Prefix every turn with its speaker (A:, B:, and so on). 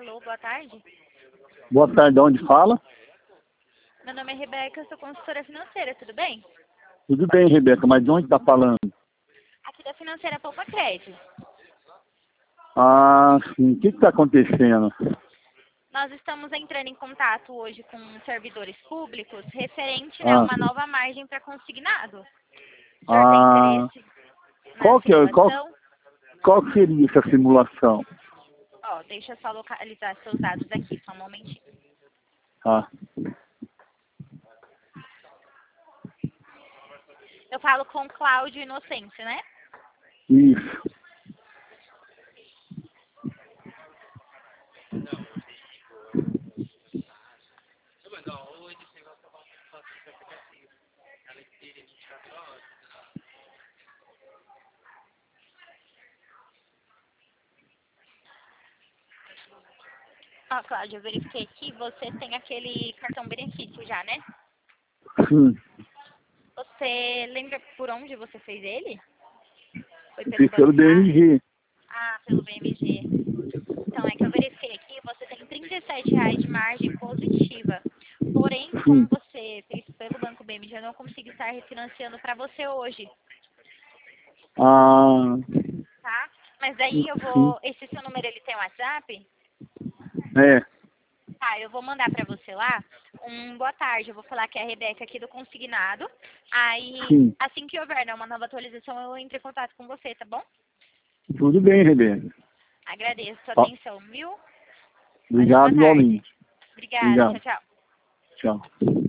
A: Alô, boa tarde.
B: Boa tarde, de onde fala?
A: Meu nome é Rebeca, eu sou consultora financeira, tudo bem?
B: Tudo bem, Rebeca, mas de onde está falando?
A: Aqui da Financeira Poupa Crédito.
B: Ah, sim. O que está acontecendo?
A: Nós estamos entrando em contato hoje com servidores públicos referente a
B: Ah,
A: uma nova margem para consignado. O senhor tem
B: ah,
A: interesse na simulação?
B: qual seria essa simulação?
A: Ó, deixa eu só localizar seus dados aqui, só um momentinho.
B: Ah,
A: Eu falo com Cláudio Inocêncio, né?
B: isso.
A: Ó, Cláudio, eu verifiquei aqui, você tem aquele cartão benefício já, né?
B: Sim.
A: Você lembra por onde você fez ele? Foi
B: Eu
A: pelo
B: fiz pelo
A: Banco Safra?
B: BMG.
A: Ah, pelo BMG. Então, é que eu verifiquei aqui, você tem R$ 37 de margem positiva. Porém, como
B: Sim.
A: você fez pelo Banco BMG, eu não consigo estar refinanciando para você hoje,
B: Ah,
A: tá? Mas daí eu
B: sim.
A: vou... Esse seu número, ele tem WhatsApp?
B: É,
A: Tá, eu vou mandar para você lá boa tarde. Eu vou falar que é a Rebeca aqui do Consignado. Aí,
B: sim.
A: assim que houver, né, uma nova atualização, eu entro em contato com você, tá bom?
B: Tudo bem, Rebeca.
A: Agradeço a sua
B: Ó,
A: atenção, viu? Uma boa
B: obrigado
A: tarde.
B: igualmente.
A: Obrigada, tchau,
B: Obrigado.
A: tchau.
B: Tchau.